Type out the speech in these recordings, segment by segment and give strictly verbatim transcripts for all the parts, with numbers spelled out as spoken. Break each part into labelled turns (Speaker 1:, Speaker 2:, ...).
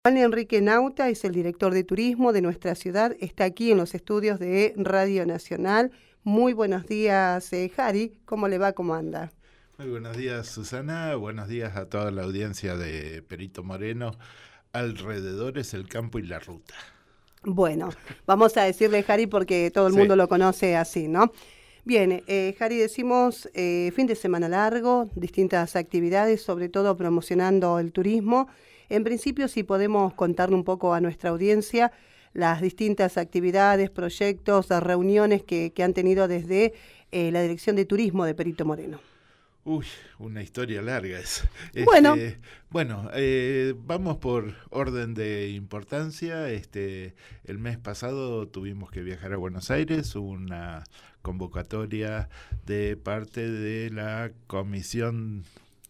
Speaker 1: Juan Enrique Nauta es el director de turismo de nuestra ciudad, está aquí en los estudios de Radio Nacional. Muy buenos días, eh, Jari, ¿cómo le va? ¿Cómo anda?
Speaker 2: Muy buenos días, Susana, buenos días a toda la audiencia de Perito Moreno, alrededores, el campo y la ruta.
Speaker 1: Bueno, vamos a decirle Jari porque todo el mundo sí lo conoce así, ¿no? Bien, eh, Jari, decimos eh, fin de semana largo, distintas actividades, sobre todo promocionando el turismo. En principio, si podemos contarle un poco a nuestra audiencia las distintas actividades, proyectos, reuniones que, que han tenido desde eh, la Dirección de Turismo de Perito Moreno.
Speaker 2: Uy, una historia larga es.
Speaker 1: Bueno,
Speaker 2: este, bueno eh, vamos por orden de importancia. Este, el mes pasado tuvimos que viajar a Buenos Aires, una convocatoria de parte de la Comisión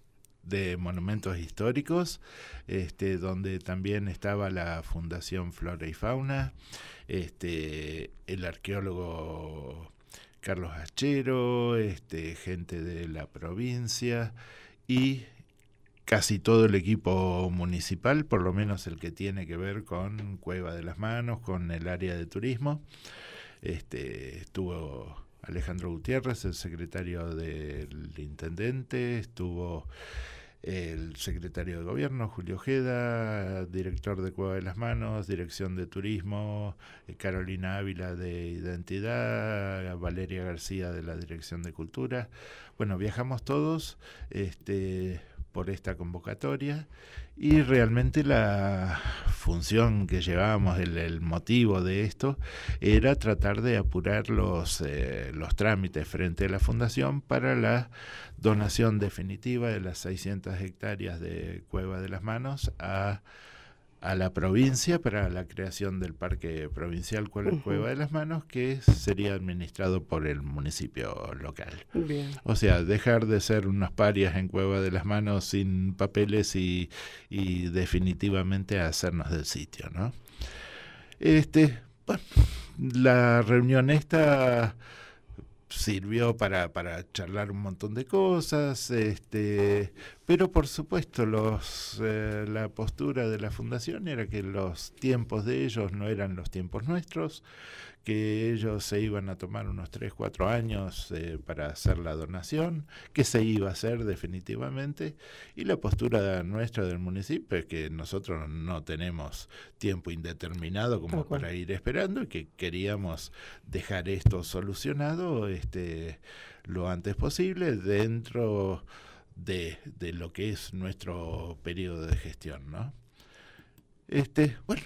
Speaker 2: de Monumentos Históricos, este, donde también estaba la Fundación Flora y Fauna, este, el arqueólogo Carlos Achero, este, gente de la provincia y casi todo el equipo municipal, por lo menos el que tiene que ver con Cueva de las Manos, con el área de turismo. Este, estuvo Alejandro Gutiérrez, el secretario del intendente, estuvo el secretario de Gobierno, Julio Ojeda, director de Cueva de las Manos, Dirección de Turismo, Carolina Ávila de Identidad, Valeria García de la Dirección de Cultura. Bueno, viajamos todos este, por esta convocatoria y realmente la función que llevábamos, el, el motivo de esto, era tratar de apurar los, eh, los trámites frente a la Fundación para la donación definitiva de las seiscientas hectáreas de Cueva de las Manos a, a la provincia para la creación del Parque Provincial Cueva uh-huh. de las Manos, que sería administrado por el municipio local.
Speaker 1: Bien.
Speaker 2: O sea, dejar de ser unos parias en Cueva de las Manos sin papeles y, y definitivamente hacernos del sitio, ¿no? Este, bueno, la reunión esta sirvió para, para charlar un montón de cosas, este, pero por supuesto los, eh, la postura de la Fundación era que los tiempos de ellos no eran los tiempos nuestros, que ellos se iban a tomar unos tres, cuatro años eh, para hacer la donación, que se iba a hacer definitivamente, y la postura nuestra del municipio es que nosotros no tenemos tiempo indeterminado como okay. para ir esperando, y que queríamos dejar esto solucionado este, lo antes posible dentro de, de lo que es nuestro periodo de gestión, ¿no? Este, bueno,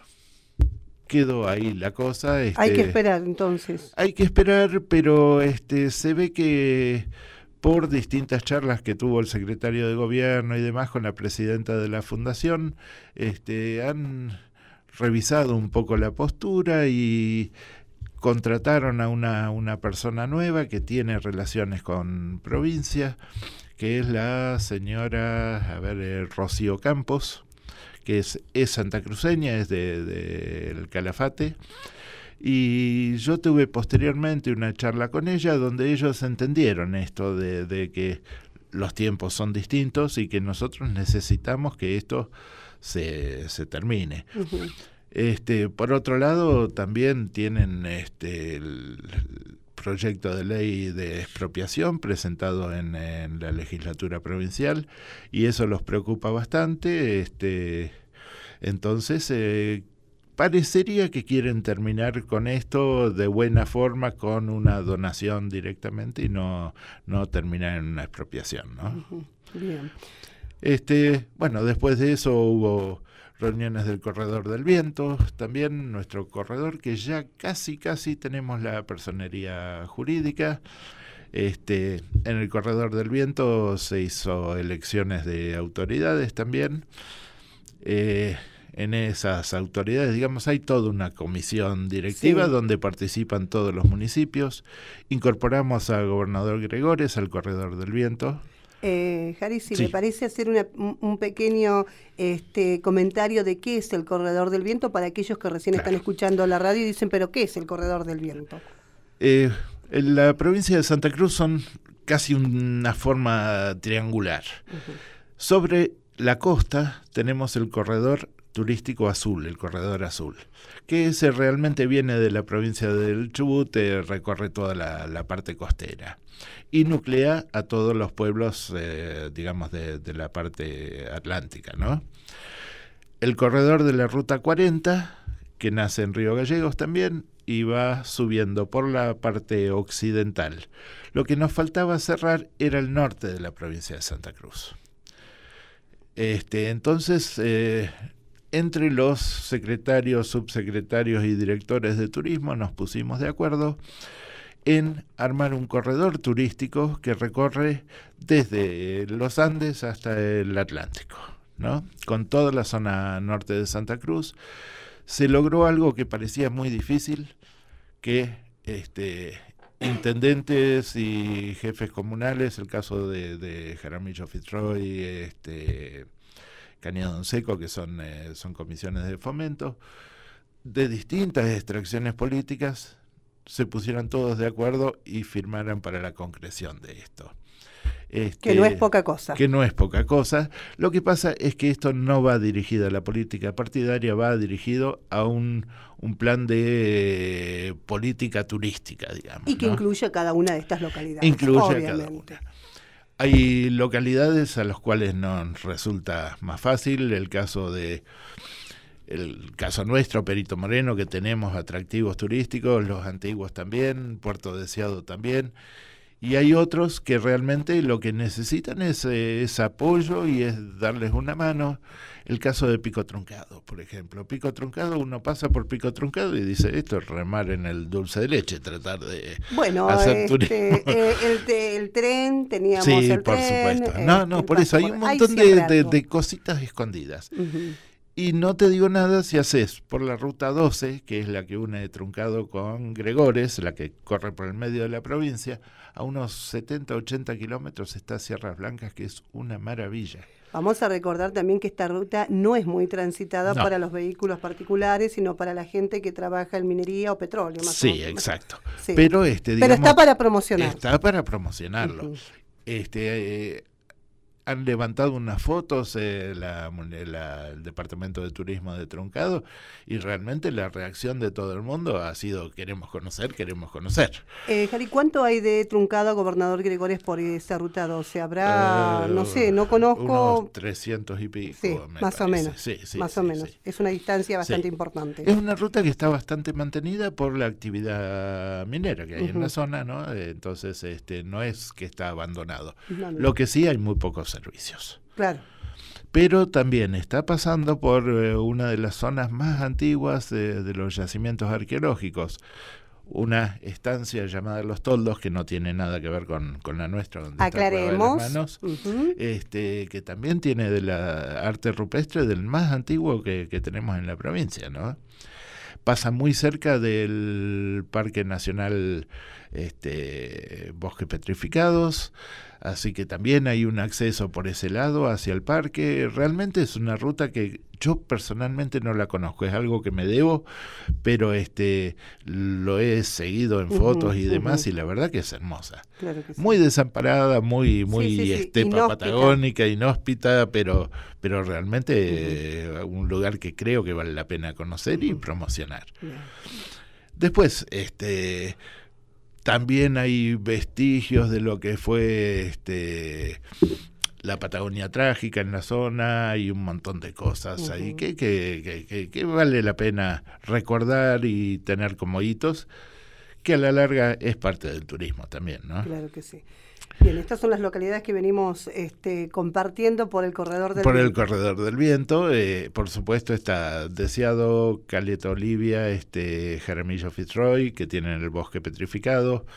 Speaker 2: quedó ahí la cosa. Este,
Speaker 1: hay que esperar entonces.
Speaker 2: Hay que esperar, pero este, se ve que por distintas charlas que tuvo el secretario de Gobierno y demás con la presidenta de la Fundación, este, han revisado un poco la postura y contrataron a una, una persona nueva que tiene relaciones con provincia, que es la señora, a ver, eh, Rocío Campos, que es, es santacruceña, es de, de El Calafate, y yo tuve posteriormente una charla con ella donde ellos entendieron esto de, de que los tiempos son distintos y que nosotros necesitamos que esto se, se termine. Uh-huh. Este, por otro lado, también tienen este, el, el proyecto de ley de expropiación presentado en, en la legislatura provincial y eso los preocupa bastante. Este, entonces, eh, parecería que quieren terminar con esto de buena forma con una donación directamente y no, no terminar en una expropiación, ¿no?
Speaker 1: Uh-huh. Bien.
Speaker 2: Este, bueno, después de eso hubo reuniones del Corredor del Viento, también nuestro corredor, que ya casi casi tenemos la personería jurídica. Este, en el Corredor del Viento se hizo elecciones de autoridades también. Eh, en esas autoridades, digamos, hay toda una comisión directiva sí. donde participan todos los municipios. Incorporamos a Gobernador Gregores al Corredor del Viento.
Speaker 1: Eh, Jari, si sí. me parece hacer una, un pequeño este, comentario de qué es el Corredor del Viento para aquellos que recién claro. están escuchando la radio y dicen, ¿pero qué es el Corredor del Viento?
Speaker 2: Eh, en la provincia de Santa Cruz son casi una forma triangular. Uh-huh. Sobre la costa tenemos el corredor turístico azul, el corredor azul, que ese realmente viene de la provincia del Chubut, eh, recorre toda la, la parte costera y nuclea a todos los pueblos, eh, digamos, de, de la parte atlántica, ¿no? El corredor de la Ruta cuarenta, que nace en Río Gallegos también, y va subiendo por la parte occidental. Lo que nos faltaba cerrar era el norte de la provincia de Santa Cruz. Este, entonces, eh, entre los secretarios, subsecretarios y directores de turismo nos pusimos de acuerdo en armar un corredor turístico que recorre desde los Andes hasta el Atlántico, ¿no? Con toda la zona norte de Santa Cruz. Se logró algo que parecía muy difícil, que este, intendentes y jefes comunales, el caso de, de Jaramillo Fitzroy, este, Cañadón Seco, que son, eh, son comisiones de fomento, de distintas extracciones políticas, se pusieran todos de acuerdo y firmaran para la concreción de esto. Este,
Speaker 1: que no es poca cosa.
Speaker 2: Que no es poca cosa. Lo que pasa es que esto no va dirigido a la política partidaria, va dirigido a un, un plan de eh, política turística, digamos.
Speaker 1: Y que
Speaker 2: ¿no?
Speaker 1: incluye a cada una de estas localidades.
Speaker 2: Incluye
Speaker 1: obviamente.
Speaker 2: a cada una. Hay localidades a las cuales nos resulta más fácil, el caso de el caso nuestro, Perito Moreno, que tenemos atractivos turísticos, los antiguos también, Puerto Deseado también. Y hay otros que realmente lo que necesitan es, eh, es apoyo y es darles una mano. El caso de Pico Truncado, por ejemplo. Pico Truncado, uno pasa por Pico Truncado y dice, esto es remar en el dulce de leche, tratar de
Speaker 1: bueno,
Speaker 2: hacer
Speaker 1: este,
Speaker 2: turismo.
Speaker 1: Eh, el, el, el tren, teníamos
Speaker 2: sí,
Speaker 1: el
Speaker 2: por
Speaker 1: tren.
Speaker 2: supuesto.
Speaker 1: Eh,
Speaker 2: No, no, por eso hay un montón de, de, de cositas escondidas. Uh-huh. Y no te digo nada si haces por la ruta doce, que es la que une Truncado con Gregores, la que corre por el medio de la provincia, a unos setenta, ochenta kilómetros está Sierras Blancas, que es una maravilla.
Speaker 1: Vamos a recordar también que esta ruta no es muy transitada
Speaker 2: no.
Speaker 1: para los vehículos particulares, sino para la gente que trabaja en minería o petróleo. Más
Speaker 2: sí,
Speaker 1: o menos.
Speaker 2: exacto.
Speaker 1: Sí.
Speaker 2: Pero, este, digamos,
Speaker 1: Pero está para promocionar.
Speaker 2: Está para promocionarlo. Uh-huh. Este... Eh, han levantado unas fotos eh, la, la, el Departamento de Turismo de Truncado y realmente la reacción de todo el mundo ha sido queremos conocer, queremos conocer.
Speaker 1: Eh, Jari, ¿cuánto hay de Truncado a Gobernador Gregores por esa ruta doce? ¿Habrá, uh, no sé, no conozco?
Speaker 2: Unos trescientos y pico,
Speaker 1: sí,
Speaker 2: me
Speaker 1: más
Speaker 2: parece.
Speaker 1: o menos.
Speaker 2: Sí, sí,
Speaker 1: más
Speaker 2: sí,
Speaker 1: o menos.
Speaker 2: Sí.
Speaker 1: Es una distancia bastante
Speaker 2: sí.
Speaker 1: importante.
Speaker 2: Es una ruta que está bastante mantenida por la actividad minera que hay uh-huh. en la zona, ¿no? Entonces, este, no es que está abandonado. No, no. Lo que sí, hay muy pocos servicios.
Speaker 1: Claro.
Speaker 2: Pero también está pasando por eh, una de las zonas más antiguas de, de los yacimientos arqueológicos, una estancia llamada Los Toldos, que no tiene nada que ver con, con la nuestra, donde
Speaker 1: aclaremos,
Speaker 2: está Manos,
Speaker 1: uh-huh.
Speaker 2: este, que también tiene de la arte rupestre del más antiguo que, que tenemos en la provincia, ¿no? Pasa muy cerca del Parque Nacional este, Bosques Petrificados, así que también hay un acceso por ese lado hacia el parque. Realmente es una ruta que yo personalmente no la conozco, es algo que me debo, pero este lo he seguido en fotos uh-huh, y demás uh-huh. y la verdad que es hermosa.
Speaker 1: Claro que sí.
Speaker 2: Muy desamparada, muy muy
Speaker 1: sí, sí, sí.
Speaker 2: estepa
Speaker 1: Inhóspita.
Speaker 2: patagónica, inhóspita, pero pero realmente uh-huh. eh, un lugar que creo que vale la pena conocer uh-huh. y promocionar. Uh-huh. Después, este también hay vestigios de lo que fue este la Patagonia trágica en la zona, hay un montón de cosas uh-huh. ahí que, que, que, que, que vale la pena recordar y tener como hitos, que a la larga es parte del turismo también, ¿no?
Speaker 1: Claro que sí. Bien, estas son las localidades que venimos este, compartiendo por el Corredor del
Speaker 2: por
Speaker 1: Viento.
Speaker 2: Por el Corredor del Viento, eh, por supuesto está Deseado, Caleta Olivia, este Jaramillo Fitzroy, que tienen el bosque petrificado,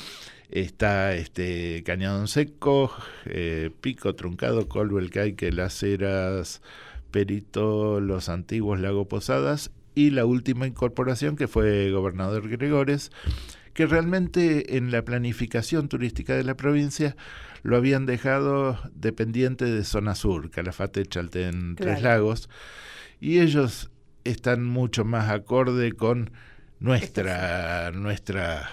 Speaker 2: está este Cañadón Seco, eh, Pico Truncado, Colbel Caique, Las Heras, Perito, Los Antiguos, Lago Posadas, y la última incorporación que fue Gobernador Gregores, que realmente en la planificación turística de la provincia lo habían dejado dependiente de Zona Sur, Calafate, Chaltén, claro. Tres Lagos, y ellos están mucho más acorde con nuestra, nuestra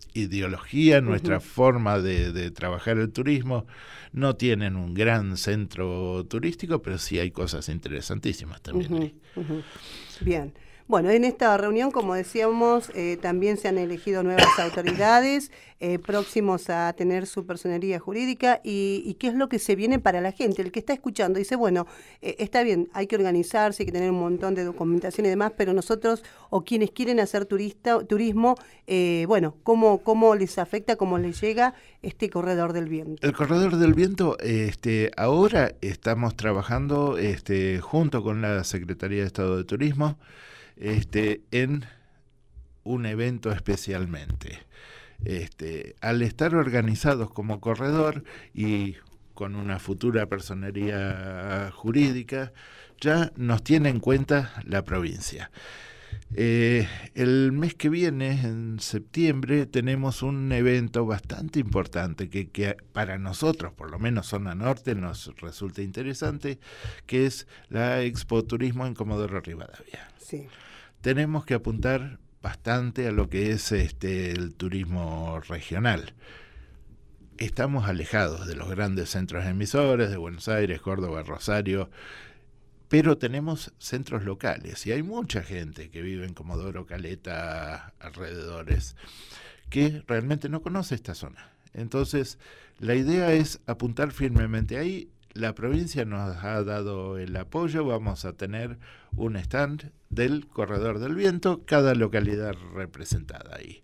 Speaker 2: ideología, nuestra
Speaker 1: uh-huh.
Speaker 2: forma de, de trabajar el turismo. No tienen un gran centro turístico, pero sí hay cosas interesantísimas también.
Speaker 1: Uh-huh,
Speaker 2: ahí.
Speaker 1: Uh-huh. Bien. Bueno, en esta reunión, como decíamos, eh, también se han elegido nuevas autoridades eh, próximos a tener su personería jurídica y, y qué es lo que se viene para la gente. El que está escuchando dice, bueno, eh, está bien, hay que organizarse, hay que tener un montón de documentación y demás, pero nosotros o quienes quieren hacer turista, turismo, eh, bueno, ¿cómo, cómo les afecta, cómo les llega este Corredor del Viento?
Speaker 2: El Corredor del Viento, este, ahora estamos trabajando este, junto con la Secretaría de Estado de Turismo, Este, en un evento especialmente. Este, al estar organizados como corredor y con una futura personería jurídica, ya nos tiene en cuenta la provincia. Eh, el mes que viene, en septiembre, tenemos un evento bastante importante que, que para nosotros, por lo menos Zona Norte, nos resulta interesante, que es la Expo Turismo en Comodoro Rivadavia.
Speaker 1: Sí.
Speaker 2: Tenemos que apuntar bastante a lo que es este el turismo regional. Estamos alejados de los grandes centros emisores de Buenos Aires, Córdoba, Rosario, pero tenemos centros locales y hay mucha gente que vive en Comodoro, Caleta, alrededores, que realmente no conoce esta zona. Entonces, la idea es apuntar firmemente ahí. La provincia nos ha dado el apoyo, vamos a tener un stand del Corredor del Viento, cada localidad representada ahí.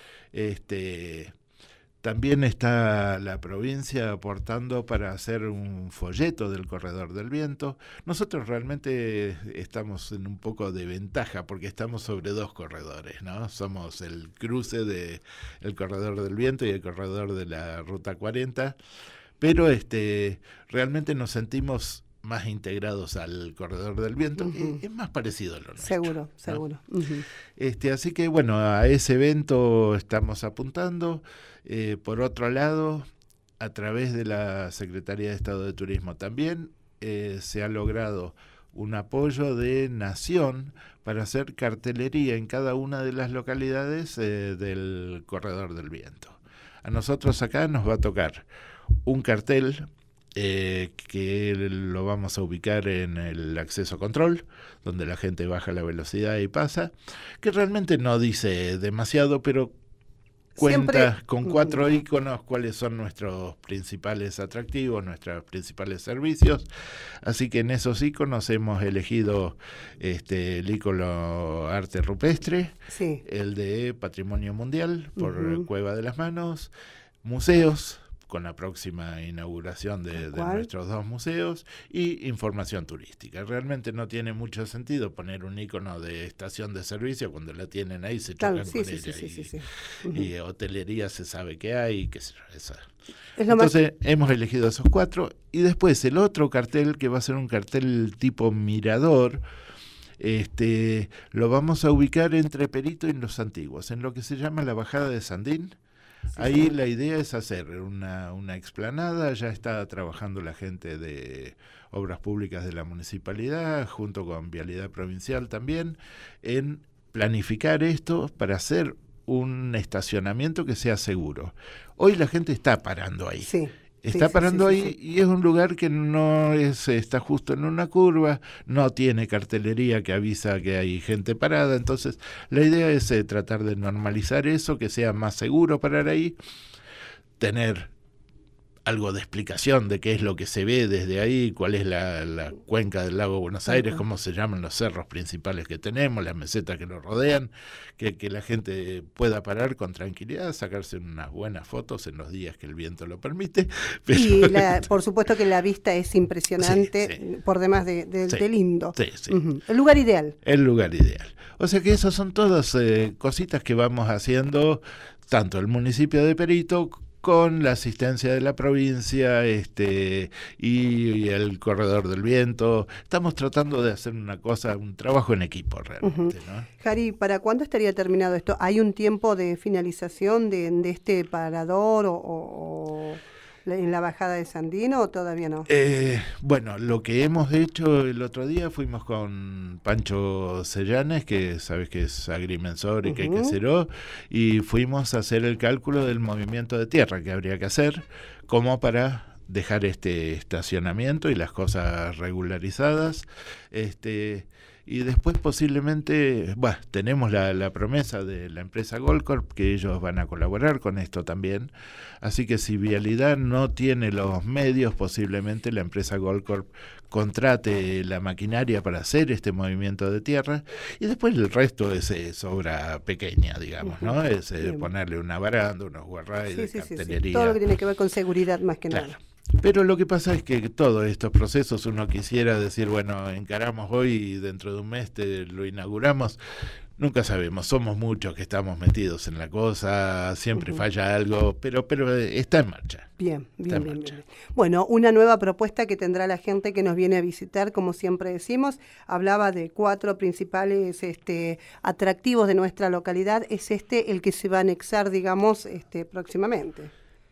Speaker 2: Este, también está la provincia aportando para hacer un folleto del Corredor del Viento. Nosotros realmente estamos en un poco de ventaja porque estamos sobre dos corredores, ¿no? Somos el cruce de el Corredor del Viento y el Corredor de la Ruta cuarenta. Pero este, realmente nos sentimos más integrados al Corredor del Viento, uh-huh. es, es más parecido a lo nuestro.
Speaker 1: Seguro, ¿no? seguro. Uh-huh.
Speaker 2: Este, así que bueno, a ese evento estamos apuntando. Eh, por otro lado, a través de la Secretaría de Estado de Turismo también eh, se ha logrado un apoyo de Nación para hacer cartelería en cada una de las localidades eh, del Corredor del Viento. A nosotros acá nos va a tocar un cartel eh, que lo vamos a ubicar en el acceso control, donde la gente baja la velocidad y pasa, que realmente no dice demasiado, pero cuenta Siempre. con cuatro iconos cuáles son nuestros principales atractivos, nuestros principales servicios. Así que en esos iconos hemos elegido este, el icono arte rupestre,
Speaker 1: sí.
Speaker 2: el de patrimonio mundial por
Speaker 1: uh-huh.
Speaker 2: Cueva de las Manos, museos, con la próxima inauguración de, de nuestros dos museos, y información turística. Realmente no tiene mucho sentido poner un icono de estación de servicio cuando la tienen ahí, se chocan claro, sí, con sí, ella. Sí, y, sí, sí. Uh-huh. y hotelería se sabe que hay. Que se, esa. Es Entonces más... hemos elegido esos cuatro. Y después el otro cartel, que va a ser un cartel tipo mirador, este, lo vamos a ubicar entre Perito y Los Antiguos, en lo que se llama la Bajada de Sandín. Sí, Ahí sí. la idea es hacer una, una explanada. Ya está trabajando la gente de Obras Públicas de la Municipalidad, junto con Vialidad Provincial también, en planificar esto para hacer un estacionamiento que sea seguro. Hoy la gente está parando ahí.
Speaker 1: Sí.
Speaker 2: Está sí, parando sí, sí, ahí sí. y es un lugar que no es está justo en una curva, no tiene cartelería que avisa que hay gente parada. Entonces la idea es eh, tratar de normalizar eso, que sea más seguro parar ahí, tener algo de explicación de qué es lo que se ve desde ahí, cuál es la, la cuenca del lago Buenos Aires, uh-huh. cómo se llaman los cerros principales que tenemos, las mesetas que lo rodean, que, que la gente pueda parar con tranquilidad, sacarse unas buenas fotos en los días que el viento lo permite.
Speaker 1: Pero... Y la, por supuesto que la vista es impresionante, sí, sí. por demás de, de, sí, de lindo.
Speaker 2: Sí, sí.
Speaker 1: Uh-huh. El lugar ideal.
Speaker 2: El lugar ideal. O sea que esas son todas eh, cositas que vamos haciendo, tanto el municipio de Perito con la asistencia de la provincia este y, y el Corredor del Viento. Estamos tratando de hacer una cosa, un trabajo en equipo realmente, uh-huh. ¿no?
Speaker 1: Jari, ¿para cuándo estaría terminado esto? ¿Hay un tiempo de finalización de, de este parador o, o, en la bajada de Sandino o todavía no?
Speaker 2: Eh, bueno, lo que hemos hecho el otro día, fuimos con Pancho Sellanes, que sabes que es agrimensor y uh-huh. que hay que hacerlo, y fuimos a hacer el cálculo del movimiento de tierra que habría que hacer, como para dejar este estacionamiento y las cosas regularizadas, este y después posiblemente, bueno, tenemos la, la promesa de la empresa Goldcorp que ellos van a colaborar con esto también, así que si Vialidad no tiene los medios, posiblemente la empresa Goldcorp contrate la maquinaria para hacer este movimiento de tierra, y después el resto es, es obra pequeña, digamos, ¿no? Es eh, ponerle una baranda, unos guarraides,
Speaker 1: sí, sí,
Speaker 2: cartelería.
Speaker 1: Sí, sí. Todo lo que tiene que ver con seguridad más que
Speaker 2: claro.
Speaker 1: nada.
Speaker 2: Pero lo que pasa es que todos estos procesos uno quisiera decir, bueno, encaramos hoy y dentro de un mes te lo inauguramos. Nunca sabemos, somos muchos que estamos metidos en la cosa, siempre uh-huh. falla algo, pero pero está en marcha.
Speaker 1: Bien, bien, bien, bien. Bueno, una nueva propuesta que tendrá la gente que nos viene a visitar, como siempre decimos, hablaba de cuatro principales este, atractivos de nuestra localidad, es este el que se va a anexar, digamos, este, próximamente.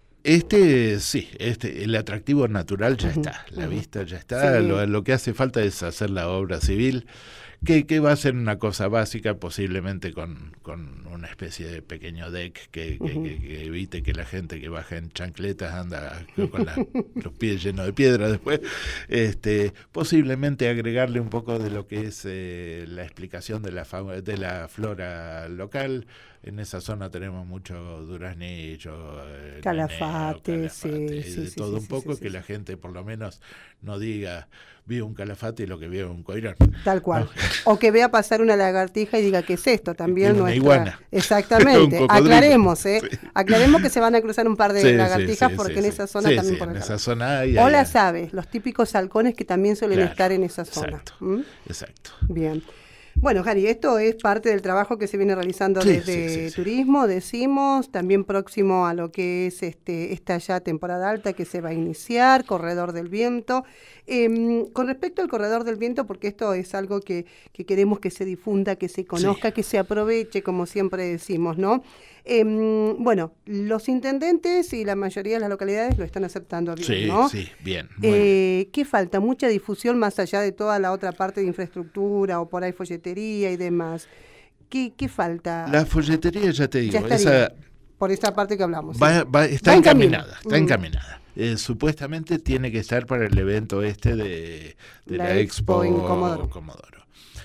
Speaker 2: Este, sí, este, el atractivo natural ya uh-huh, está, la uh-huh. vista ya está, sí. lo, lo que hace falta es hacer la obra civil, que, que va a ser una cosa básica, posiblemente con, con una especie de pequeño deck que, que, uh-huh. que, que evite que la gente que baja en chancletas anda con la, los pies llenos de piedra después, este, posiblemente agregarle un poco de lo que es eh, la explicación de la, fauna, de la flora local. En esa zona tenemos mucho duraznillo, eh,
Speaker 1: calafate,
Speaker 2: neneo, calafate
Speaker 1: sí,
Speaker 2: sí,
Speaker 1: sí,
Speaker 2: de
Speaker 1: sí,
Speaker 2: todo
Speaker 1: sí,
Speaker 2: un
Speaker 1: sí,
Speaker 2: poco,
Speaker 1: sí,
Speaker 2: que
Speaker 1: sí.
Speaker 2: la gente por lo menos no diga, vi un calafate y lo que vio es un coirón.
Speaker 1: Tal cual.
Speaker 2: No.
Speaker 1: O que vea pasar una lagartija y diga, ¿qué es esto? También
Speaker 2: una
Speaker 1: nuestra...
Speaker 2: iguana.
Speaker 1: Exactamente. Aclaremos, ¿eh? Sí. Aclaremos que se van a cruzar un par de
Speaker 2: sí,
Speaker 1: lagartijas
Speaker 2: sí, sí,
Speaker 1: porque
Speaker 2: sí,
Speaker 1: en
Speaker 2: sí.
Speaker 1: esa zona
Speaker 2: sí,
Speaker 1: también
Speaker 2: sí,
Speaker 1: por
Speaker 2: en
Speaker 1: acá.
Speaker 2: esa zona hay,
Speaker 1: O
Speaker 2: hay,
Speaker 1: las aves, los típicos halcones que también suelen
Speaker 2: claro,
Speaker 1: estar en esa zona.
Speaker 2: Exacto,
Speaker 1: ¿Mm?
Speaker 2: exacto.
Speaker 1: Bien. Bueno, Jari, esto es parte del trabajo que se viene realizando
Speaker 2: sí,
Speaker 1: desde
Speaker 2: sí, sí,
Speaker 1: turismo, sí. decimos, también próximo a lo que es este esta ya temporada alta que se va a iniciar, Corredor del Viento. Eh, con respecto al Corredor del Viento, porque esto es algo que, que queremos que se difunda, que se conozca, sí. que se aproveche, como siempre decimos, ¿no? Eh, bueno, los intendentes y la mayoría de las localidades lo están aceptando bien,
Speaker 2: sí,
Speaker 1: ¿no?
Speaker 2: Sí, bien, muy
Speaker 1: eh,
Speaker 2: bien.
Speaker 1: ¿Qué falta? Mucha difusión más allá de toda la otra parte de infraestructura o por ahí folletería y demás. ¿Qué, qué falta?
Speaker 2: La folletería, ya te digo,
Speaker 1: ya estaría,
Speaker 2: esa
Speaker 1: por esa parte que hablamos.
Speaker 2: Va,
Speaker 1: sí.
Speaker 2: va, está
Speaker 1: va
Speaker 2: encaminada, está
Speaker 1: mm.
Speaker 2: encaminada. Eh, supuestamente tiene que estar para el evento este de, de la, la Expo, Expo en Comodoro. Comodoro.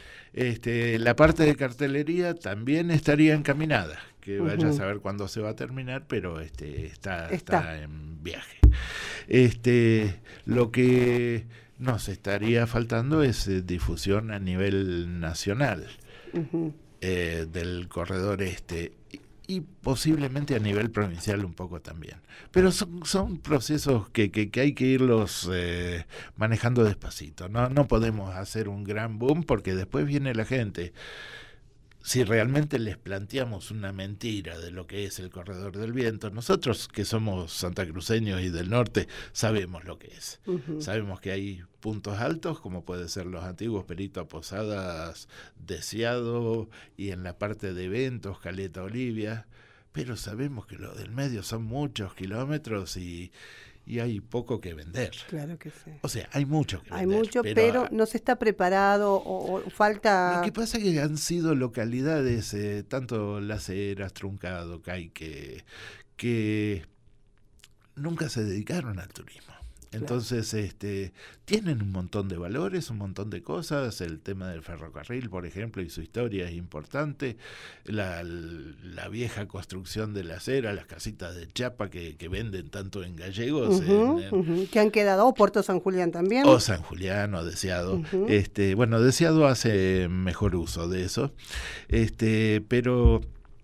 Speaker 2: Este, la parte de cartelería también estaría encaminada, que uh-huh. vaya a saber cuándo se va a terminar, pero este está, está. está en viaje. Este, lo que nos estaría faltando es eh, difusión a nivel nacional uh-huh. eh, del corredor este. Y posiblemente a nivel provincial un poco también. Pero son, son procesos que, que, que hay que irlos eh, manejando despacito. No, no podemos hacer un gran boom porque después viene la gente. Si realmente les planteamos una mentira de lo que es el Corredor del Viento, nosotros que somos santacruceños y del norte sabemos lo que es. Uh-huh. Sabemos que hay puntos altos, como puede ser los antiguos Perito a Posadas, Deseado, y en la parte de eventos, Caleta Olivia, pero sabemos que lo del medio son muchos kilómetros y... y hay poco que vender.
Speaker 1: Claro que sí.
Speaker 2: O sea, hay mucho que
Speaker 1: hay
Speaker 2: vender.
Speaker 1: Hay mucho, pero,
Speaker 2: pero
Speaker 1: no se está preparado o, o falta...
Speaker 2: Lo que pasa es que han sido localidades, eh, tanto Las Heras, Truncado, Caique, que nunca se dedicaron al turismo. Entonces, claro. este, tienen un montón de valores, un montón de cosas. El tema del ferrocarril, por ejemplo, y su historia es importante. La, la vieja construcción de la acera, las casitas de chapa que, que venden tanto en gallegos.
Speaker 1: Uh-huh,
Speaker 2: en, en,
Speaker 1: uh-huh. Que han quedado, o Puerto San Julián también.
Speaker 2: O San Julián, o Deseado. Uh-huh. Este, bueno, Deseado hace mejor uso de eso. Este, pero...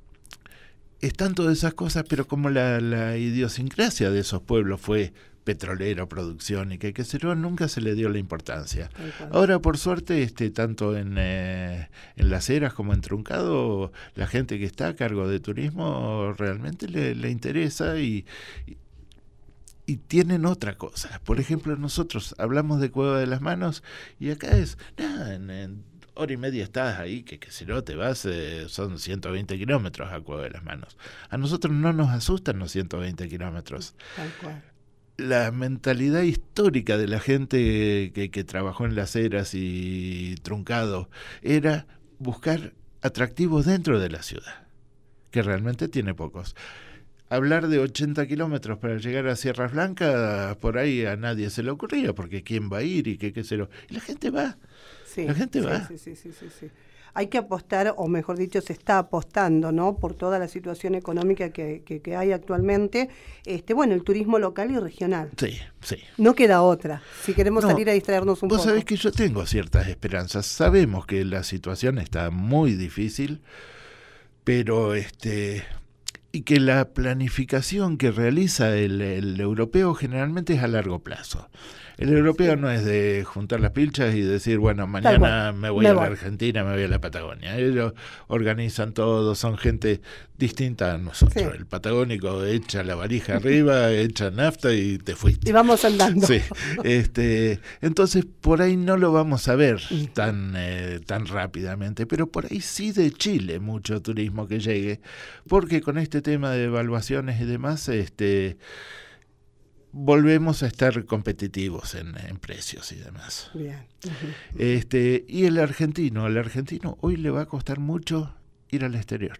Speaker 2: están todas esas cosas, pero como la, la idiosincrasia de esos pueblos fue petrolero, producción y que qué sé yo, nunca se le dio la importancia. Ahora, por suerte, este, tanto en, eh, en Las Heras como en Truncado, la gente que está a cargo de turismo realmente le, le interesa y, y, y tienen otra cosa. Por ejemplo, nosotros hablamos de Cueva de las Manos y acá es, nada, en, en hora y media estás ahí, que, que si no te vas, eh, son ciento veinte kilómetros a Cueva de las Manos. A nosotros no nos asustan los ciento veinte kilómetros.
Speaker 1: Tal cual.
Speaker 2: la mentalidad histórica de la gente que, que trabajó en Las Heras y Truncado era buscar atractivos dentro de la ciudad, que realmente tiene pocos. Hablar de ochenta kilómetros para llegar a Sierras Blancas, por ahí a nadie se le ocurría, porque quién va a ir y qué, qué se lo... Y la gente va,
Speaker 1: sí,
Speaker 2: la gente
Speaker 1: sí,
Speaker 2: va.
Speaker 1: Sí, sí, sí, sí, sí. Hay que apostar, o mejor dicho, se está apostando, ¿no? Por toda la situación económica que, que, que hay actualmente. Este, bueno, el turismo local y regional.
Speaker 2: Sí, sí.
Speaker 1: No queda otra, si queremos
Speaker 2: No,
Speaker 1: salir a distraernos un
Speaker 2: vos
Speaker 1: poco.
Speaker 2: sabés que yo tengo ciertas esperanzas. Sabemos que la situación está muy difícil, pero este... y que la planificación que realiza el, el europeo generalmente es a largo plazo. El europeo sí. no es de juntar las pilchas y decir, bueno, mañana me voy me a voy. la Argentina, me voy a la Patagonia. Ellos organizan todo, son gente distinta a nosotros. Sí. El patagónico echa la valija arriba, echa nafta y te fuiste.
Speaker 1: Y vamos andando.
Speaker 2: Sí. Este, entonces, por ahí no lo vamos a ver tan, eh, tan rápidamente, pero por ahí sí de Chile mucho turismo que llegue, porque con este tema de evaluaciones y demás, este... volvemos a estar competitivos en, en precios y demás.
Speaker 1: Bien. Uh-huh.
Speaker 2: Este, y el argentino, el argentino hoy le va a costar mucho ir al exterior.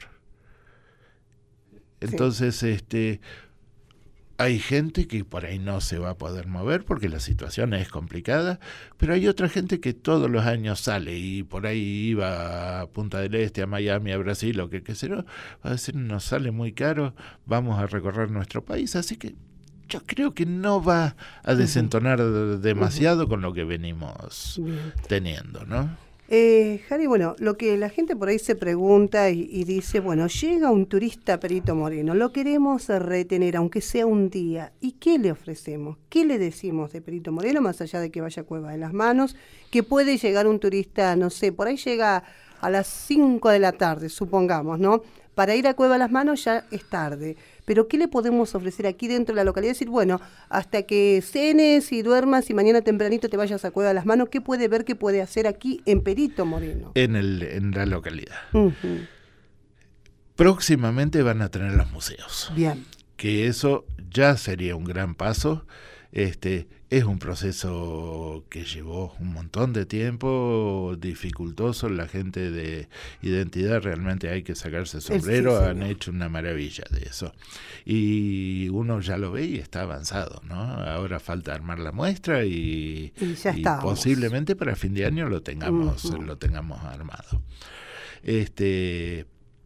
Speaker 2: Entonces, sí. este, hay gente que por ahí no se va a poder mover porque la situación es complicada, pero hay otra gente que todos los años sale y por ahí iba a Punta del Este, a Miami, a Brasil, o que qué sé yo, va a decir, nos sale muy caro, vamos a recorrer nuestro país, así que yo creo que no va a desentonar uh-huh. demasiado uh-huh. con lo que venimos Bien. teniendo, ¿no?
Speaker 1: Eh, Jari, bueno, lo que la gente por ahí se pregunta y, y dice, bueno, llega un turista a Perito Moreno, lo queremos retener, aunque sea un día, ¿y qué le ofrecemos? ¿Qué le decimos de Perito Moreno, más allá de que vaya a Cueva de las Manos? Que puede llegar un turista, no sé, por ahí llega a las cinco de la tarde, supongamos, ¿no? Para ir a Cueva de las Manos ya es tarde. Pero ¿qué le podemos ofrecer aquí dentro de la localidad? Decir, bueno, hasta que cenes y duermas y mañana tempranito te vayas a Cueva de las Manos, ¿qué puede ver, qué puede hacer aquí en Perito Moreno?
Speaker 2: En, el, en la localidad.
Speaker 1: Uh-huh.
Speaker 2: Próximamente van a tener los museos.
Speaker 1: Bien.
Speaker 2: Que eso ya sería un gran paso. Este, es un proceso que llevó un montón de tiempo, dificultoso. La gente de identidad realmente hay que sacarse sombrero, sí, sí, han hecho una maravilla de eso. Y uno ya lo ve y está avanzado, ¿no? Ahora falta armar la muestra y,
Speaker 1: y, ya
Speaker 2: y posiblemente para fin de año lo tengamos, uh-huh. lo tengamos armado. Este...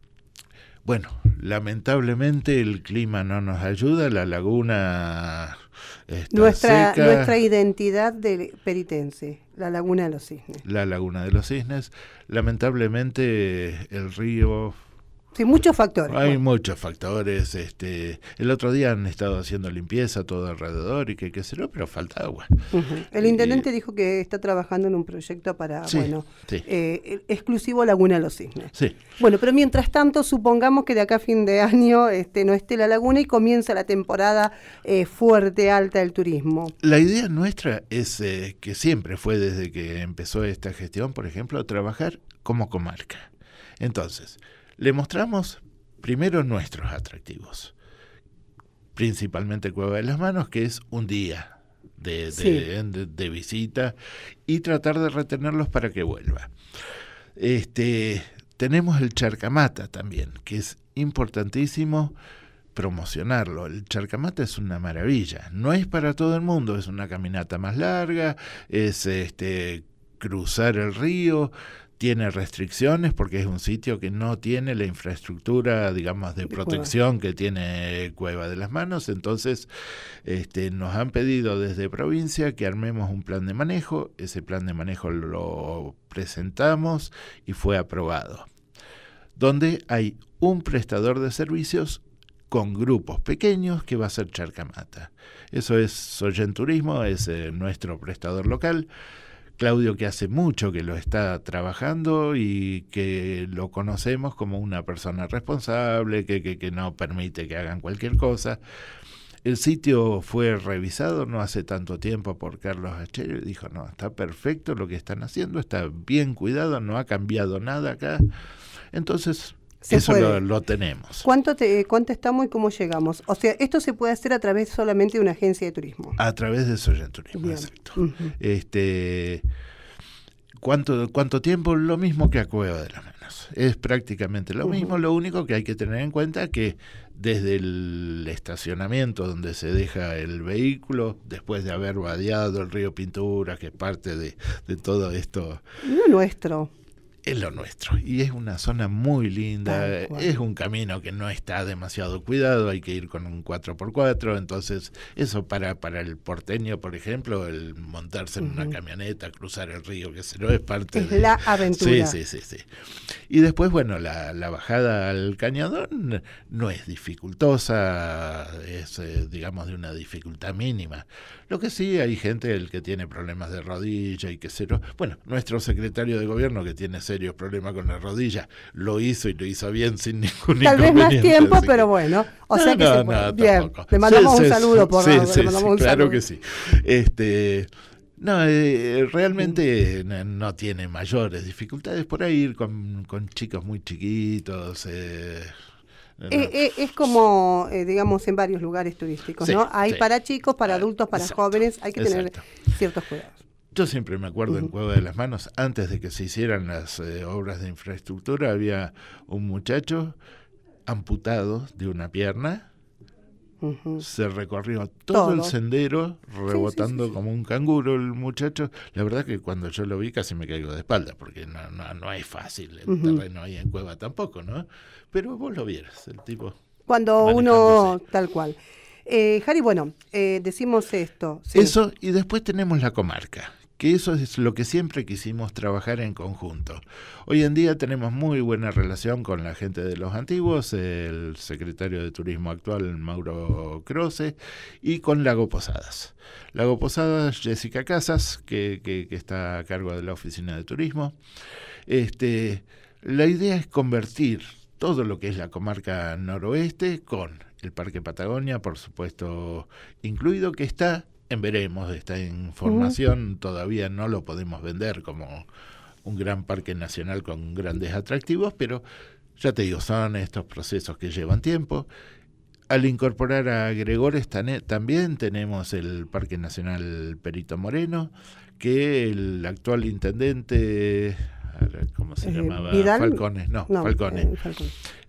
Speaker 2: Bueno, lamentablemente el clima no nos ayuda, la laguna está
Speaker 1: nuestra,
Speaker 2: seca.
Speaker 1: Nuestra identidad de peritense, la laguna de los cisnes.
Speaker 2: La laguna de los cisnes, lamentablemente el río...
Speaker 1: Sí, muchos factores.
Speaker 2: Hay
Speaker 1: bueno.
Speaker 2: muchos factores. Este, el otro día han estado haciendo limpieza todo alrededor y que qué sé yo, pero falta agua.
Speaker 1: Uh-huh. El intendente y, dijo que está trabajando en un proyecto para,
Speaker 2: sí,
Speaker 1: bueno,
Speaker 2: sí.
Speaker 1: Eh, exclusivo Laguna de los Cisnes.
Speaker 2: Sí.
Speaker 1: Bueno, pero mientras tanto, supongamos que de acá a fin de año este, no esté la laguna y comienza la temporada eh, fuerte, alta del turismo.
Speaker 2: La idea nuestra es eh, que siempre fue desde que empezó esta gestión, por ejemplo, trabajar como comarca. Entonces, le mostramos primero nuestros atractivos, principalmente Cueva de las Manos, que es un día de, de, sí. de, de visita, y tratar de retenerlos para que vuelva. Este, tenemos el Charcamata también, que es importantísimo promocionarlo. El Charcamata es una maravilla, no es para todo el mundo, es una caminata más larga, es este cruzar el río. Tiene restricciones porque es un sitio que no tiene la infraestructura, digamos, de, de protección cueva. que tiene Cueva de las Manos. Entonces, este, nos han pedido desde provincia que armemos un plan de manejo. Ese plan de manejo lo presentamos y fue aprobado. Donde hay un prestador de servicios con grupos pequeños que va a ser Charcamata. Eso es Soyen Turismo, es eh, nuestro prestador local. Claudio, que hace mucho que lo está trabajando y que lo conocemos como una persona responsable, que, que, que no permite que hagan cualquier cosa. El sitio fue revisado no hace tanto tiempo por Carlos Achero y dijo, no, está perfecto lo que están haciendo, está bien cuidado, no ha cambiado nada acá. Entonces,
Speaker 1: Se
Speaker 2: Eso
Speaker 1: puede.
Speaker 2: lo, lo tenemos.
Speaker 1: ¿Cuánto, te, ¿Cuánto estamos y cómo llegamos? O sea, esto se puede hacer a través solamente de una agencia de turismo.
Speaker 2: A través de Soyen Turismo,
Speaker 1: Bien.
Speaker 2: exacto.
Speaker 1: Uh-huh.
Speaker 2: Este, ¿cuánto, ¿Cuánto tiempo? Lo mismo que a Cueva de las Manos. Es prácticamente lo uh-huh. mismo, lo único que hay que tener en cuenta que desde el estacionamiento donde se deja el vehículo, después de haber vadeado el río Pintura, que es parte de, de todo esto...
Speaker 1: No nuestro.
Speaker 2: Es lo nuestro, y es una zona muy linda, es un camino que no está demasiado cuidado, hay que ir con un cuatro por cuatro, entonces eso para para el porteño, por ejemplo, el montarse en uh-huh. una camioneta, cruzar el río, que se lo es parte
Speaker 1: es
Speaker 2: de...
Speaker 1: la aventura.
Speaker 2: Sí, sí, sí, sí. Y después, bueno, la, la bajada al cañadón no es dificultosa, es, eh, digamos, de una dificultad mínima. Lo que sí, hay gente el que tiene problemas de rodilla y que cero... Bueno, nuestro secretario de gobierno que tiene serios problemas con la rodilla, lo hizo y lo hizo bien sin ningún
Speaker 1: Tal
Speaker 2: inconveniente.
Speaker 1: vez más tiempo,
Speaker 2: que...
Speaker 1: pero bueno. O
Speaker 2: no,
Speaker 1: sea que
Speaker 2: no,
Speaker 1: se puede.
Speaker 2: No,
Speaker 1: bien,
Speaker 2: tampoco.
Speaker 1: le mandamos
Speaker 2: sí,
Speaker 1: un
Speaker 2: sí,
Speaker 1: saludo por
Speaker 2: sí,
Speaker 1: favor.
Speaker 2: sí,
Speaker 1: le mandamos
Speaker 2: sí,
Speaker 1: un
Speaker 2: claro
Speaker 1: saludo.
Speaker 2: que sí. Este... No, eh, realmente no, no tiene mayores dificultades por ahí ir con, con chicos muy chiquitos. Eh, no.
Speaker 1: eh, eh, es como, eh, digamos, en varios lugares turísticos,
Speaker 2: sí,
Speaker 1: ¿no? Hay
Speaker 2: sí.
Speaker 1: para chicos, para adultos, para
Speaker 2: exacto,
Speaker 1: jóvenes, hay que tener
Speaker 2: exacto.
Speaker 1: ciertos cuidados.
Speaker 2: Yo siempre me acuerdo uh-huh. en Cueva de las Manos, antes de que se hicieran las eh, obras de infraestructura, había un muchacho amputado de una pierna. Uh-huh. Se recorrió todo, todo el sendero rebotando sí, sí, sí. como un canguro el muchacho. La verdad que cuando yo lo vi casi me caigo de espalda, porque no, no, no es fácil, el uh-huh. terreno ahí en Cueva tampoco, ¿no? Pero vos lo vieras, el tipo.
Speaker 1: Cuando uno, tal cual. Eh, Jari, bueno, eh, decimos esto.
Speaker 2: Sí. Eso, y después tenemos la comarca, que eso es lo que siempre quisimos trabajar en conjunto. Hoy en día tenemos muy buena relación con la gente de los antiguos, el secretario de Turismo actual, Mauro Croce, y con Lago Posadas. Lago Posadas, Jessica Casas, que, que, que está a cargo de la oficina de turismo. Este, la idea es convertir todo lo que es la comarca noroeste con el Parque Patagonia, por supuesto, incluido, que está... En veremos, está en formación, uh-huh. todavía no lo podemos vender como un gran parque nacional con grandes atractivos, pero ya te digo, son estos procesos que llevan tiempo. Al incorporar a Gregores también tenemos el Parque Nacional Perito Moreno, que el actual intendente... ¿Cómo se eh, llamaba?
Speaker 1: ¿Vidal?
Speaker 2: Falcones, no, no Falcones. Eh, Falcone.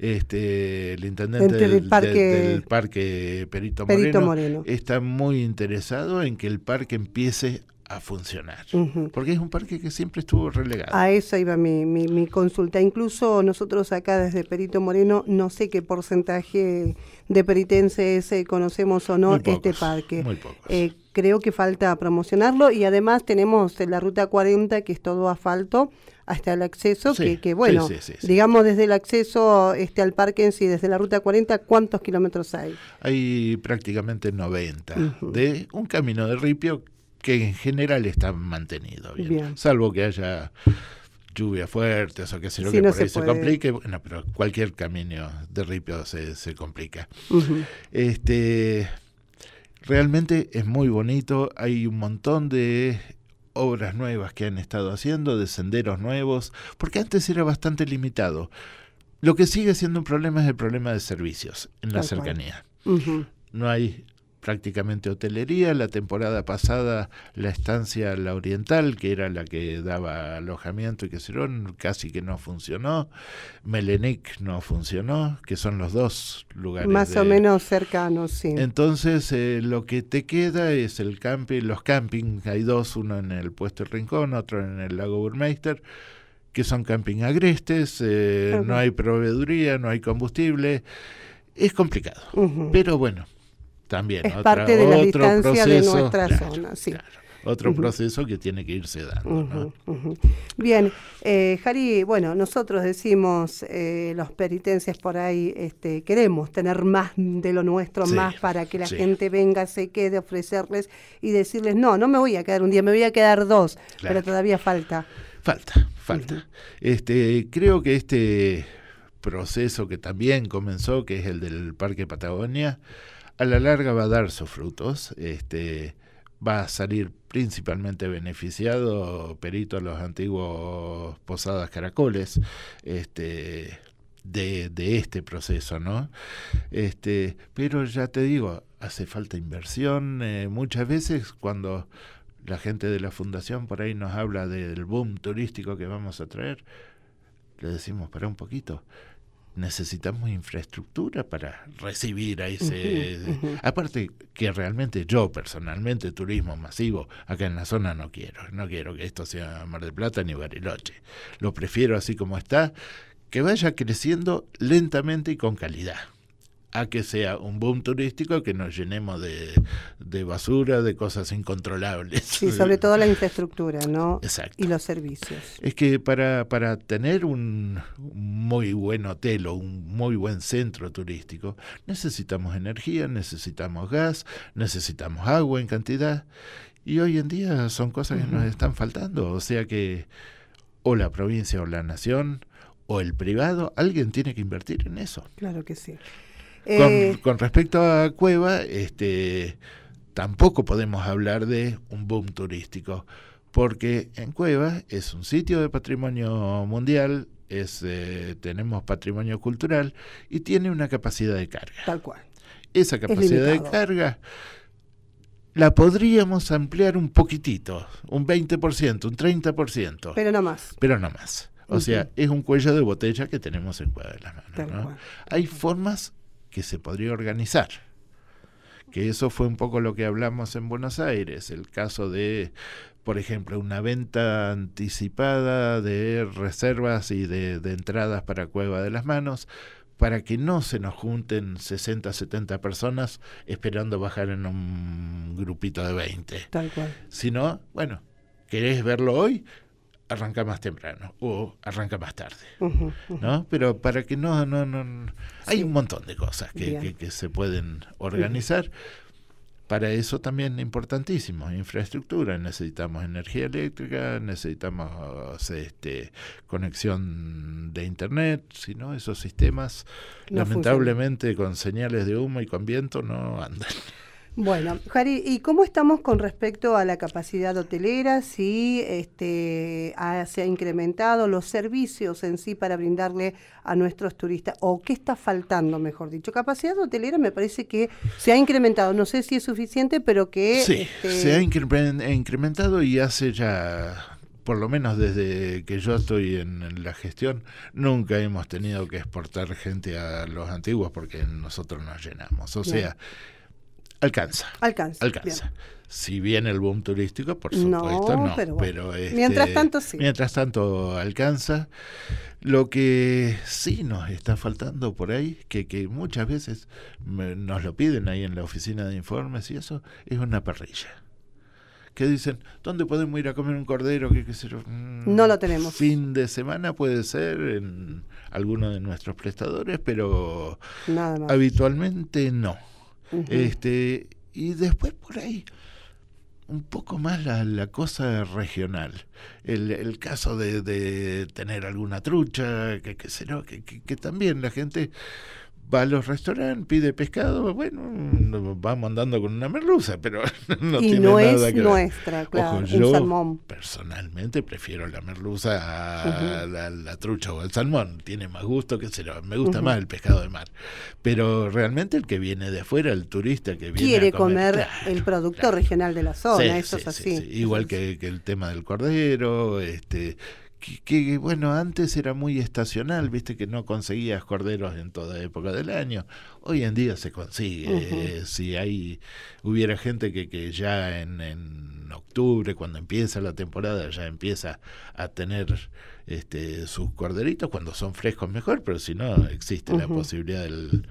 Speaker 2: Este, el intendente del,
Speaker 1: del, parque,
Speaker 2: del, del parque Perito,
Speaker 1: Perito
Speaker 2: Moreno,
Speaker 1: Moreno
Speaker 2: está muy interesado en que el parque empiece a funcionar, uh-huh. porque es un parque que siempre estuvo relegado.
Speaker 1: A eso iba mi, mi, mi consulta. Incluso nosotros acá desde Perito Moreno, no sé qué porcentaje de peritenses eh, conocemos o no
Speaker 2: muy pocos,
Speaker 1: este parque.
Speaker 2: Muy pocos.
Speaker 1: Eh, creo que falta promocionarlo y además tenemos la Ruta cuarenta, que es todo asfalto, hasta el acceso, sí, que, que bueno, sí, sí, sí, digamos desde el acceso este, al parque en sí, desde la Ruta cuarenta, ¿cuántos kilómetros hay?
Speaker 2: Hay prácticamente noventa, uh-huh. de un camino de ripio que en general está mantenido bien, bien. Salvo que haya lluvias fuertes o que sé yo, sí, que no por ahí se, se complique, bueno, pero cualquier camino de ripio se, se complica. Uh-huh. Este, realmente es muy bonito, hay un montón de obras nuevas que han estado haciendo, de senderos nuevos, porque antes era bastante limitado. Lo que sigue siendo un problema es el problema de servicios en la cercanía. Uh-huh. No hay prácticamente hotelería. La temporada pasada la estancia La Oriental, que era la que daba alojamiento y que serón, casi que no funcionó. Melenic no funcionó, que son los dos lugares
Speaker 1: más
Speaker 2: de...
Speaker 1: o menos cercanos, sí.
Speaker 2: Entonces eh, lo que te queda es el camping, los campings, hay dos, uno en el Puesto El Rincón, otro en el Lago Burmeister, que son camping agrestes, eh, uh-huh. no hay proveeduría, no hay combustible, es complicado, uh-huh. pero bueno, también
Speaker 1: es
Speaker 2: otra,
Speaker 1: parte de la
Speaker 2: otro
Speaker 1: distancia
Speaker 2: proceso,
Speaker 1: de nuestra
Speaker 2: claro,
Speaker 1: zona, sí.
Speaker 2: Claro, otro
Speaker 1: uh-huh.
Speaker 2: proceso que tiene que irse dando, uh-huh, ¿no?
Speaker 1: Uh-huh. Bien, eh, Jari, bueno, nosotros decimos, eh, los peritenses por ahí, este, queremos tener más de lo nuestro, sí, más para que la sí. gente venga, se quede, ofrecerles y decirles, no, no me voy a quedar un día, me voy a quedar dos, claro. pero todavía falta.
Speaker 2: Falta, falta. Uh-huh. Este, creo que este proceso que también comenzó, que es el del Parque Patagonia, a la larga va a dar sus frutos, este, va a salir principalmente beneficiado Perito a los antiguos Posadas Caracoles, este, de, de este proceso, ¿no? Este, pero ya te digo, hace falta inversión. Eh, muchas veces cuando la gente de la fundación por ahí nos habla del boom turístico que vamos a traer, le decimos, para un poquito, necesitamos infraestructura para recibir a ese... Uh-huh, uh-huh. Aparte que realmente yo personalmente turismo masivo acá en la zona no quiero, no quiero que esto sea Mar del Plata ni Bariloche, lo prefiero así como está, que vaya creciendo lentamente y con calidad, a que sea un boom turístico que nos llenemos de, de basura, de cosas incontrolables.
Speaker 1: Sí, sobre todo la infraestructura, ¿no?
Speaker 2: Exacto.
Speaker 1: Y los servicios.
Speaker 2: Es que para, para tener un, un muy buen hotel o un muy buen centro turístico, necesitamos energía, necesitamos gas, necesitamos agua en cantidad, y hoy en día son cosas que uh-huh. nos están faltando, o sea que o la provincia o la nación o el privado, alguien tiene que invertir en eso.
Speaker 1: Claro que sí.
Speaker 2: Con,
Speaker 1: eh...
Speaker 2: con respecto a Cueva, este, tampoco podemos hablar de un boom turístico, porque en Cueva es un sitio de patrimonio mundial, es eh, tenemos patrimonio cultural y tiene una capacidad de carga.
Speaker 1: Tal cual.
Speaker 2: Esa capacidad de carga la podríamos ampliar un poquitito, un veinte por ciento, un treinta por ciento.
Speaker 1: Pero no más.
Speaker 2: Pero no más. O uh-huh. sea, es un cuello de botella que tenemos en Cueva de las Manos, ¿no? Hay formas que se podría organizar, que eso fue un poco lo que hablamos en Buenos Aires, el caso de, por ejemplo, una venta anticipada de reservas y de, de entradas para Cueva de las Manos, para que no se nos junten sesenta, setenta personas esperando bajar en un grupito de veinte.
Speaker 1: Tal cual.
Speaker 2: Sino, bueno, ¿querés verlo hoy? Arranca más temprano o arranca más tarde, uh-huh, uh-huh. ¿no? Pero para que no, no, no, hay sí. un montón de cosas que, que, que se pueden organizar. Uh-huh. Para eso también importantísimo, infraestructura, necesitamos energía eléctrica, necesitamos este, conexión de internet, si no esos sistemas no lamentablemente funciona. Con señales de humo y con viento no andan.
Speaker 1: Bueno, Jari, ¿y cómo estamos con respecto a la capacidad hotelera? Si este, ha, se ha incrementado los servicios en sí para brindarle a nuestros turistas, o qué está faltando, mejor dicho. Capacidad hotelera me parece que se ha incrementado, no sé si es suficiente, pero que...
Speaker 2: Sí,
Speaker 1: este...
Speaker 2: se ha incre- incrementado y hace ya... por lo menos desde que yo estoy en, en la gestión, nunca hemos tenido que exportar gente a los antiguos porque nosotros nos llenamos. O Bien. sea... Alcanza.
Speaker 1: Alcanza.
Speaker 2: Alcanza. Bien. Si bien el boom turístico, por supuesto, no. no
Speaker 1: pero, bueno.
Speaker 2: pero este,
Speaker 1: mientras tanto, sí.
Speaker 2: Mientras tanto, alcanza. Lo que sí nos está faltando por ahí, que, que muchas veces me, nos lo piden ahí en la oficina de informes y eso, es una parrilla. Que dicen, ¿dónde podemos ir a comer un cordero? ¿Qué, qué sé yo? Mm,
Speaker 1: no lo tenemos.
Speaker 2: Fin de semana puede ser en alguno de nuestros prestadores, pero
Speaker 1: Nada más.
Speaker 2: Habitualmente no. Uh-huh. Este, y después por ahí un poco más la, la cosa regional, el, el caso de, de tener alguna trucha, que, que, sé, ¿no? que, que, que también la gente va a los restaurantes, pide pescado, bueno, vamos andando con una merluza, pero no
Speaker 1: y
Speaker 2: tiene
Speaker 1: no
Speaker 2: nada
Speaker 1: es
Speaker 2: que
Speaker 1: nuestra,
Speaker 2: ver.
Speaker 1: claro,
Speaker 2: Ojo,
Speaker 1: un
Speaker 2: yo
Speaker 1: salmón.
Speaker 2: Personalmente prefiero la merluza a uh-huh. la, la trucha o el salmón, tiene más gusto que será, me gusta uh-huh. más el pescado de mar, pero realmente el que viene de afuera, el turista que viene
Speaker 1: quiere
Speaker 2: a comer,
Speaker 1: comer
Speaker 2: claro,
Speaker 1: el producto
Speaker 2: claro.
Speaker 1: regional de la zona,
Speaker 2: sí,
Speaker 1: eso
Speaker 2: sí,
Speaker 1: es así.
Speaker 2: Sí, sí. Igual
Speaker 1: eso
Speaker 2: que,
Speaker 1: es.
Speaker 2: que el tema del cordero, este... Que, que bueno, antes era muy estacional, viste que no conseguías corderos en toda época del año. Hoy en día se consigue. Uh-huh. Eh, si hay hubiera gente que, que ya en, en octubre, cuando empieza la temporada, ya empieza a tener este sus corderitos, cuando son frescos mejor, pero si no, existe uh-huh. la posibilidad del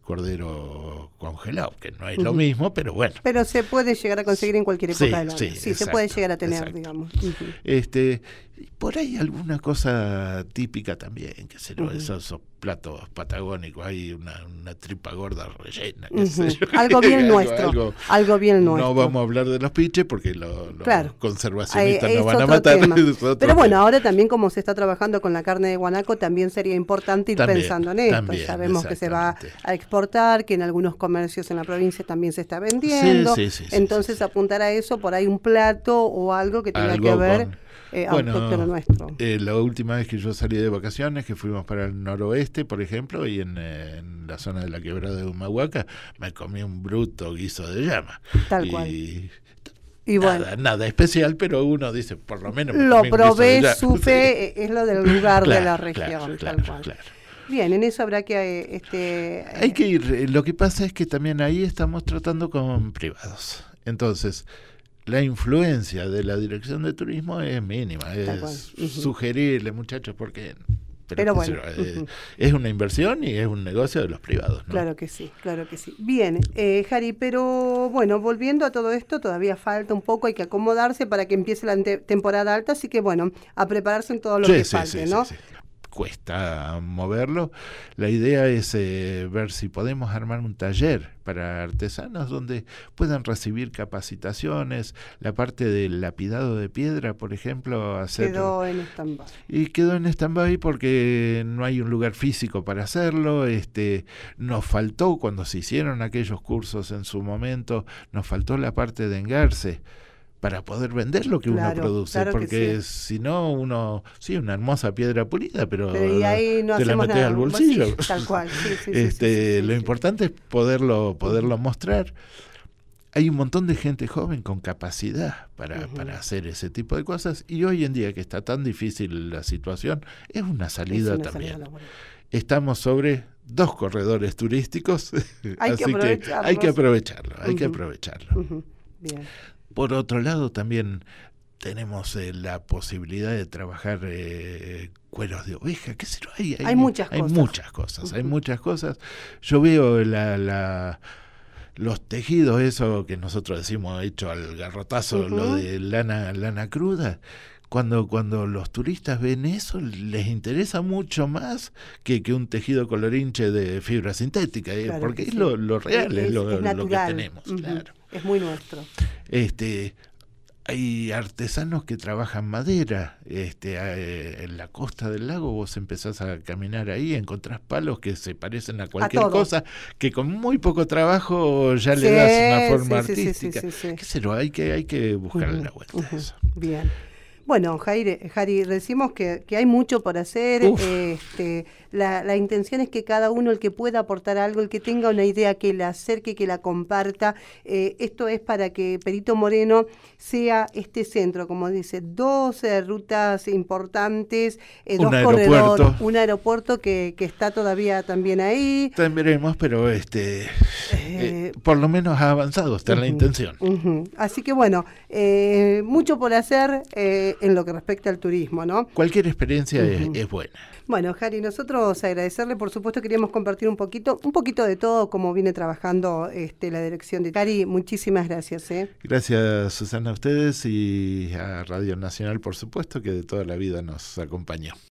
Speaker 2: cordero congelado, que no es uh-huh. lo mismo, pero bueno.
Speaker 1: Pero se puede llegar a conseguir en cualquier época
Speaker 2: sí,
Speaker 1: del año.
Speaker 2: Sí,
Speaker 1: sí
Speaker 2: exacto,
Speaker 1: se puede llegar a tener,
Speaker 2: exacto.
Speaker 1: digamos. Uh-huh.
Speaker 2: Este, por ahí alguna cosa típica también, que se uh-huh. esos, esos platos patagónicos, hay una, una tripa gorda rellena, qué uh-huh. sé yo.
Speaker 1: Algo bien
Speaker 2: algo,
Speaker 1: nuestro, algo, algo bien nuestro.
Speaker 2: No vamos a hablar de los piches porque los lo
Speaker 1: claro.
Speaker 2: conservacionistas
Speaker 1: Ay,
Speaker 2: nos van a matar.
Speaker 1: Pero tema. Bueno, ahora también como se está trabajando con la carne de guanaco, también sería importante ir también, pensando en esto. También, sabemos que se va a exportar, que en algunos comercios en la provincia también se está vendiendo.
Speaker 2: Sí, sí, sí,
Speaker 1: Entonces
Speaker 2: sí, sí.
Speaker 1: apuntar a eso, por ahí un plato o algo que tenga
Speaker 2: algo
Speaker 1: que ver
Speaker 2: con,
Speaker 1: eh,
Speaker 2: bueno,
Speaker 1: autóctono nuestro.
Speaker 2: Eh, la última vez que yo salí de vacaciones, que fuimos para el noroeste, por ejemplo, y en, eh, en la zona de la quebrada de Humahuaca, me comí un bruto guiso de llama.
Speaker 1: Tal
Speaker 2: y,
Speaker 1: cual.
Speaker 2: Y nada, bueno, nada especial, pero uno dice, por lo menos me
Speaker 1: lo
Speaker 2: comí un
Speaker 1: probé,
Speaker 2: guiso de
Speaker 1: supe, sí. Es lo del lugar
Speaker 2: claro,
Speaker 1: de la región,
Speaker 2: claro,
Speaker 1: tal
Speaker 2: claro,
Speaker 1: cual.
Speaker 2: Claro.
Speaker 1: Bien, en eso habrá que... Este,
Speaker 2: Hay que ir, lo que pasa es que también ahí estamos tratando con privados. Entonces, la influencia de la dirección de turismo es mínima, es uh-huh. sugerirle, muchachos, porque... Pero,
Speaker 1: pero bueno,
Speaker 2: es, uh-huh. es una inversión y es un negocio de los privados, ¿no?
Speaker 1: Claro que sí, claro que sí. Bien, eh, Jari, pero bueno, volviendo a todo esto, todavía falta un poco, hay que acomodarse para que empiece la te- temporada alta, así que bueno, a prepararse en todo lo
Speaker 2: sí,
Speaker 1: que
Speaker 2: sí,
Speaker 1: falte,
Speaker 2: sí,
Speaker 1: ¿no?
Speaker 2: Sí, sí. Cuesta moverlo. La idea es eh, ver si podemos armar un taller para artesanos donde puedan recibir capacitaciones, la parte del lapidado de piedra, por ejemplo, hacer...
Speaker 1: Quedó en stand-by.
Speaker 2: Y quedó en stand-by porque no hay un lugar físico para hacerlo, este, nos faltó cuando se hicieron aquellos cursos en su momento, nos faltó la parte de engarce para poder vender lo que
Speaker 1: claro,
Speaker 2: uno produce,
Speaker 1: claro
Speaker 2: porque
Speaker 1: sí.
Speaker 2: si no uno, sí, una hermosa piedra pulida, pero,
Speaker 1: pero y ahí no
Speaker 2: te la metes
Speaker 1: nada.
Speaker 2: al bolsillo.
Speaker 1: Sí, tal cual, sí, sí,
Speaker 2: este,
Speaker 1: sí, sí, sí,
Speaker 2: lo
Speaker 1: sí.
Speaker 2: importante es poderlo, poderlo uh-huh. mostrar. Hay un montón de gente joven con capacidad para, uh-huh. para hacer ese tipo de cosas, y hoy en día que está tan difícil la situación, es una salida es una también. Salida Estamos sobre dos corredores turísticos,
Speaker 1: hay
Speaker 2: así
Speaker 1: que,
Speaker 2: que hay que aprovecharlo, hay uh-huh. que aprovecharlo.
Speaker 1: Uh-huh. Bien.
Speaker 2: Por otro lado, también tenemos eh, la posibilidad de trabajar eh, cueros de oveja, qué sé yo, hay, hay,
Speaker 1: hay muchas
Speaker 2: hay
Speaker 1: cosas.
Speaker 2: Muchas cosas uh-huh. Hay muchas cosas. Yo veo la, la, los tejidos, eso que nosotros decimos hecho al garrotazo, uh-huh. lo de lana, lana cruda. Cuando, cuando los turistas ven eso, les interesa mucho más que, que un tejido colorinche de fibra sintética, ¿eh? Claro porque es sí. lo, lo real, es, es, lo,
Speaker 1: es
Speaker 2: lo que tenemos. Uh-huh. Claro.
Speaker 1: Es muy nuestro.
Speaker 2: Este, hay artesanos que trabajan madera. Este, eh, en la costa del lago vos empezás a caminar ahí, encontrás palos que se parecen a cualquier
Speaker 1: a
Speaker 2: cosa, que con muy poco trabajo ya
Speaker 1: sí,
Speaker 2: le das una forma
Speaker 1: sí,
Speaker 2: artística.
Speaker 1: Sí, sí, sí, sí.
Speaker 2: ¿Qué será? Hay que, hay que buscarle uh-huh, la vuelta
Speaker 1: uh-huh.
Speaker 2: a eso.
Speaker 1: Bien. Bueno, Jari, Jari decimos que, que hay mucho por hacer. Este, la, la intención es que cada uno, el que pueda aportar algo, el que tenga una idea, que la acerque, que la comparta. Eh, esto es para que Perito Moreno sea este centro, como dice, dos eh, rutas importantes, eh, dos corredores, un aeropuerto que, que está todavía también ahí.
Speaker 2: También veremos, pero este, eh, eh, por lo menos ha avanzado, está uh-huh, en la intención.
Speaker 1: Uh-huh. Así que bueno, eh, mucho por hacer. Eh, en lo que respecta al turismo, ¿no?
Speaker 2: Cualquier experiencia uh-huh. es, es buena.
Speaker 1: Bueno, Jari, nosotros agradecerle, por supuesto queríamos compartir un poquito, un poquito de todo como viene trabajando este, la dirección de Jari. Muchísimas gracias. ¿eh?
Speaker 2: Gracias, Susana, a ustedes y a Radio Nacional, por supuesto, que de toda la vida nos acompañó.